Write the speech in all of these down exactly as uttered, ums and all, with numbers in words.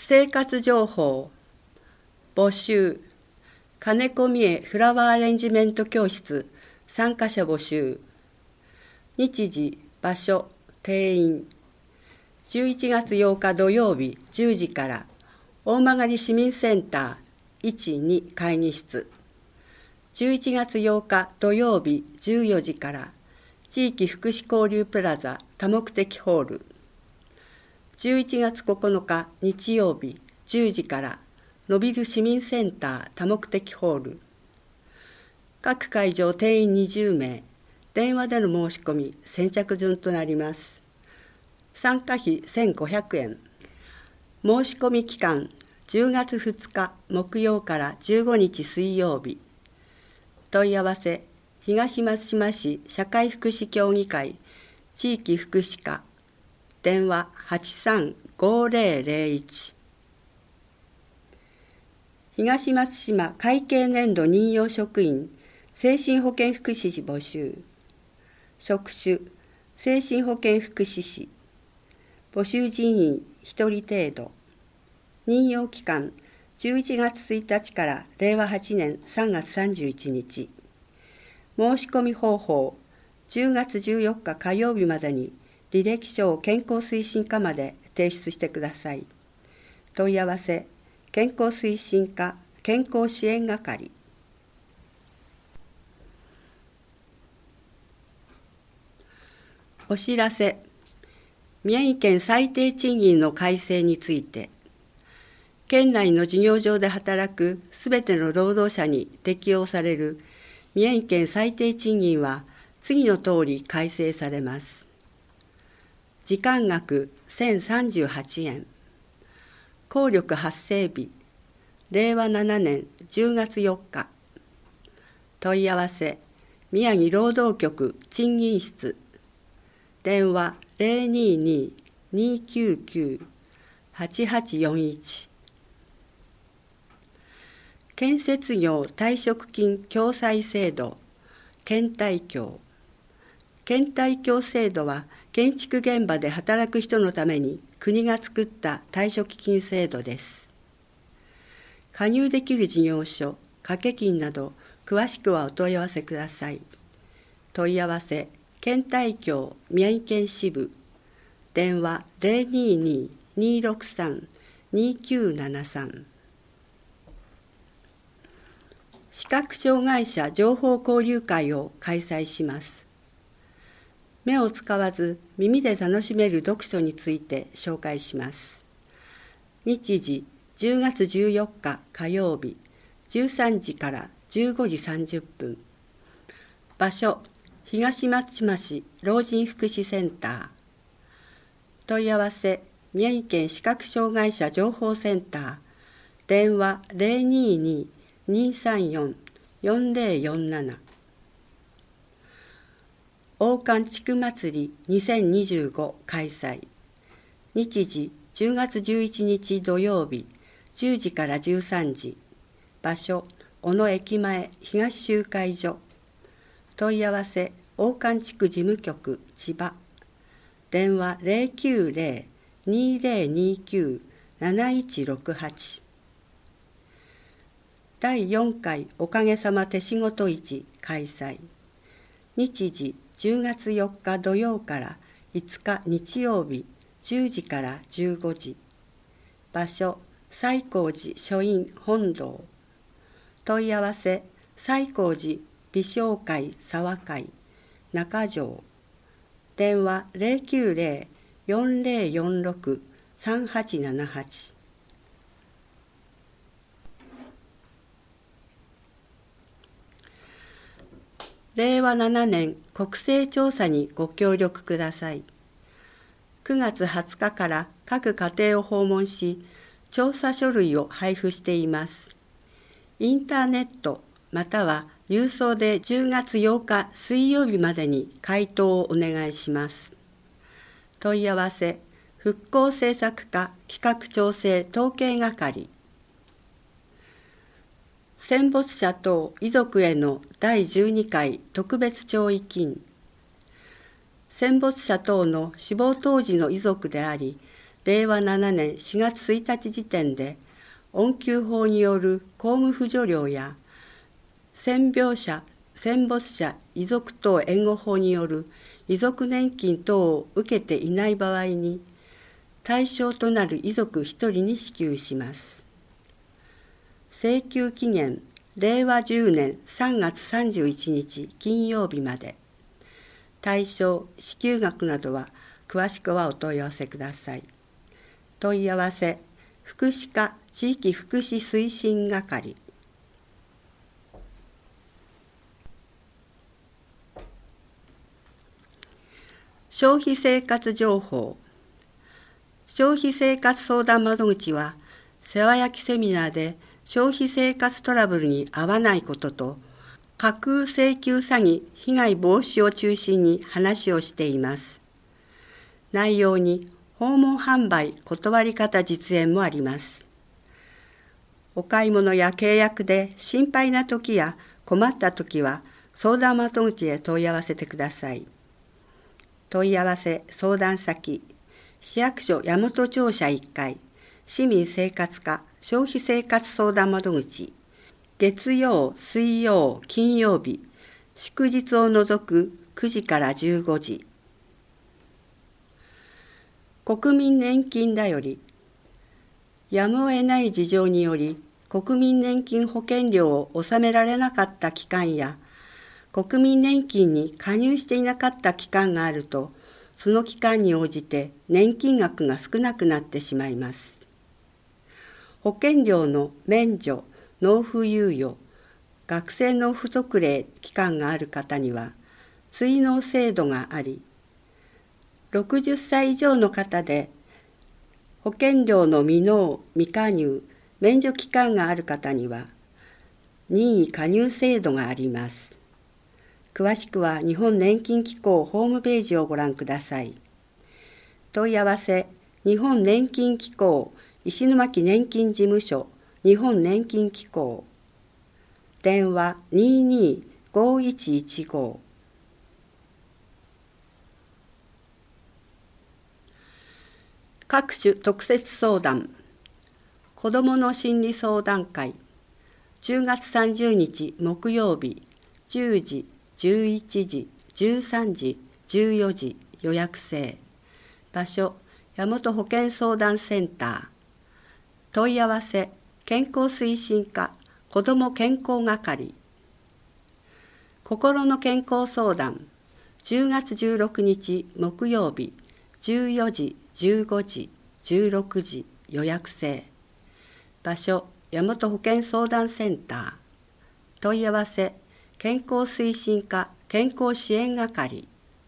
生活情報募集金子美恵フラワーアレンジメント教室参加者募集日時場所定員じゅういちがつようか土曜日じゅうじから大曲市民センターいちに会議室じゅういちがつようか土曜日じゅうよじから地域福祉交流プラザ多目的ホールじゅういちがつここのか日曜日じゅうじからのびる市民センター多目的ホール各会場定員にじゅうめい電話での申し込み先着順となります参加費せんごひゃくえん申し込み期間じゅうがつふつか木曜からじゅうごにち水曜日問い合わせ東松島市社会福祉協議会地域福祉課電話 はちさんごぜろぜろいち 東松島会計年度任用職員精神保健福祉士募集職種精神保健福祉士募集人員ひとり程度任用期間じゅういちがつついたちかられいわはちねんさんがつさんじゅういちにち申し込み方法じゅうがつじゅうよっか火曜日までに履歴書を健康推進課まで提出してください問い合わせ健康推進課健康支援係お知らせ宮城県最低賃金の改正について県内の事業場で働くすべての労働者に適用される宮城県最低賃金は次のとおり改正されます。時間額せんさんじゅうはちえん、効力発生日、れいわななねんじゅうがつよっか、問い合わせ、宮城労働局賃金室、電話ぜろにに にきゅうきゅう はちはちよんいち建設業退職金共済制度、県退協。県退協制度は、建築現場で働く人のために国が作った退職金制度です。加入できる事業所、掛け金など、詳しくはお問い合わせください。問い合わせ、県退協宮城県支部、電話ぜろにに にろくさん にきゅうななさん。視覚障害者情報交流会を開催します。目を使わず耳で楽しめる読書について紹介します。日時じゅうがつじゅうよっか火曜日じゅうさんじからじゅうごじさんじゅっぷん。場所東松島市老人福祉センター。問い合わせ宮城県視覚障害者情報センター。電話ぜろにに にさんよん よんぜろよんなな。大寒地区祭りにせんにじゅうご開催。日時じゅうがつじゅういちにち土曜日じゅうじからじゅうさんじ。場所小野駅前東集会所。問い合わせ大寒地区事務局千葉。電話ぜろきゅうぜろ にぜろにきゅう なないちろくはち。だいよんかいおかげさま手仕事市開催。日時じゅうがつよっか土曜からいつか日曜日じゅうじからじゅうごじ。場所西光寺書院本堂。問い合わせ西光寺美商会沢会中条。電話ぜろきゅうぜろ よんぜろよんろく さんはちななはち。れいわななねん国勢調査にご協力ください。くがつはつかから各家庭を訪問し、調査書類を配布しています。インターネットまたは郵送でじゅうがつようか水曜日までに回答をお願いします。問い合わせ、復興政策課企画調整統計係。戦没者等遺族へのだいじゅうにかい特別弔慰金。戦没者等の死亡当時の遺族であり、 れいわななねんしがつついたち時点で、恩給法による公務扶助料や、戦病者、戦没者遺族等援護法による遺族年金等を受けていない場合に、対象となる遺族ひとりに支給します。請求期限、れいわじゅうねんさんがつさんじゅういちにち金曜日まで。対象、支給額などは詳しくはお問い合わせください。問い合わせ、福祉課地域福祉推進係。消費生活情報。消費生活相談窓口は、世話焼きセミナーで消費生活トラブルに遭わないことと、架空請求詐欺被害防止を中心に話をしています。内容に訪問販売断り方実演もあります。お買い物や契約で心配な時や困った時は相談窓口へ問い合わせてください。問い合わせ相談先、市役所大和庁舎いっかい、市民生活課消費生活相談窓口、月曜、水曜、金曜日、祝日を除くくじからじゅうごじ。国民年金だより、やむを得ない事情により、国民年金保険料を納められなかった期間や、国民年金に加入していなかった期間があると、その期間に応じて年金額が少なくなってしまいます。保険料の免除、納付猶予、学生納付特例期間がある方には、追納制度があり、ろくじゅっさい以上の方で、保険料の未納、未加入、免除期間がある方には、任意加入制度があります。詳しくは日本年金機構ホームページをご覧ください。問い合わせ、日本年金機構石巻年金事務所、日本年金機構。電話にーにーごーいちいちご。各種特設相談。子どもの心理相談会。じゅうがつさんじゅうにち木曜日、じゅうじ、じゅういちじ、じゅうさんじ、じゅうよじ、予約制。場所、大和保健相談センター。問い合わせ、健康推進課、子ども健康係。心の健康相談、じゅうがつじゅうろくにち木曜日、じゅうよじ、じゅうごじ、じゅうろくじ、予約制。場所、大和保健相談センター。問い合わせ、健康推進課健康支援係。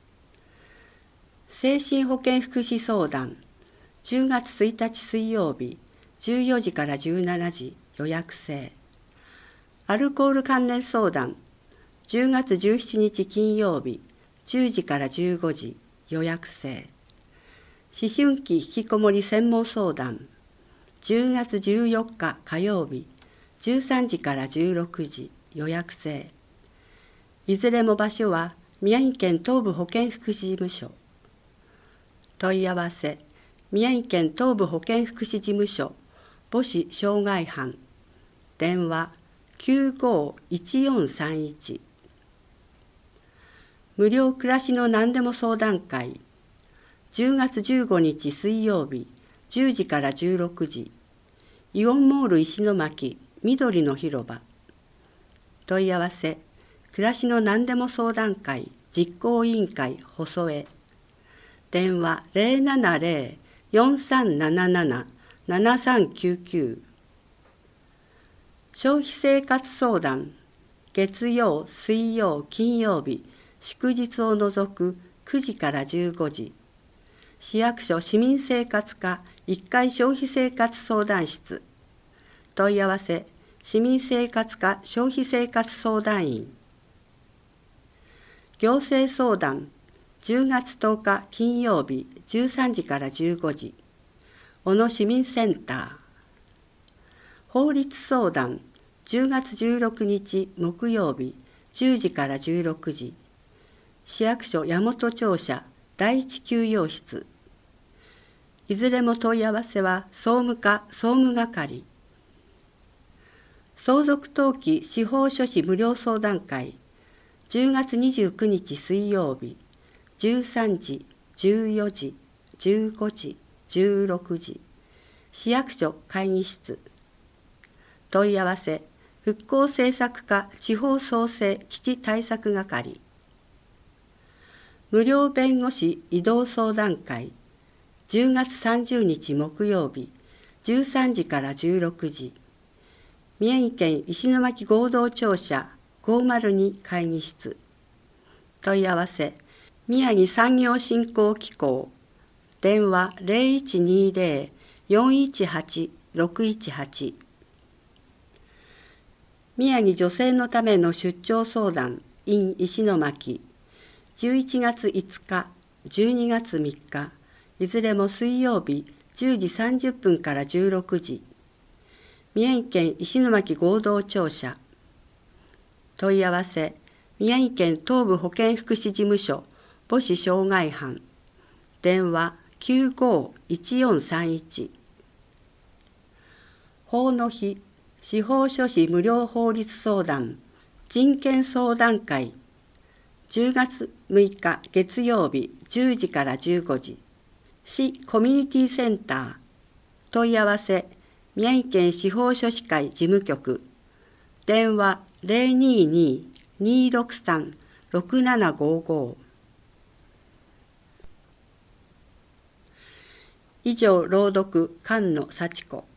精神保健福祉相談、じゅうがつついたち水曜日、じゅうよじからじゅうしちじ、予約制。アルコール関連相談、じゅうがつじゅうしちにち金曜日、じゅうじからじゅうごじ、予約制。思春期引きこもり専門相談、じゅうがつじゅうよっか火曜日、じゅうさんじからじゅうろくじ、予約制。いずれも場所は宮城県東部保健福祉事務所。問い合わせ、宮城県東部保健福祉事務所母子障害班。電話きゅうごーいちよんさんいち。無料暮らしの何でも相談会。じゅうがつじゅうごにち水曜日、じゅうじからじゅうろくじ。イオンモール石巻緑の広場。問い合わせ、暮らしの何でも相談会実行委員会細江。電話 ゼロななゼロ よんさんななな ななさんきゅうきゅう。消費生活相談、月曜、水曜、金曜日、祝日を除くくじからじゅうごじ。市役所市民生活課いっかい消費生活相談室。問い合わせ、市民生活課消費生活相談員。行政相談、じゅうがつとおか金曜日じゅうさんじからじゅうごじ。小野市民センター。法律相談、じゅうがつじゅうろくにち木曜日じゅうじからじゅうろくじ。市役所大和庁舎第一休養室。 いずれも問い合わせは総務課総務係。相続登記司法書士無料相談会、じゅうがつにじゅうくにち水曜日、じゅうさんじ、じゅうよじ、じゅうごじ、じゅうろくじ、市役所会議室。問い合わせ、復興政策課地方創生基地対策係。無料弁護士移動相談会、じゅうがつさんじゅうにち木曜日、じゅうさんじからじゅうろくじ、宮城県石巻合同庁舎ごまるに会議室。問い合わせ、宮城産業振興機構、電話 ゼロいちにゼロ よんいちはち ろくいちはち。宮城女性のための出張相談 in 石巻、じゅういちがついつか、じゅうにがつみっか、いずれも水曜日じゅうじさんじゅっぷんからじゅうろくじ、宮城県石巻合同庁舎。問い合わせ、宮城県東部保健福祉事務所母子障害班、電話きゅうごいちよんさんいち。法の日、司法書士無料法律相談、人権相談会、じゅうがつむいか月曜日じゅうじからじゅうごじ、市コミュニティセンター。問い合わせ、宮城県司法書士会事務局、電話 ゼロにに にろくさん ろくななごご。以上朗読菅野幸子。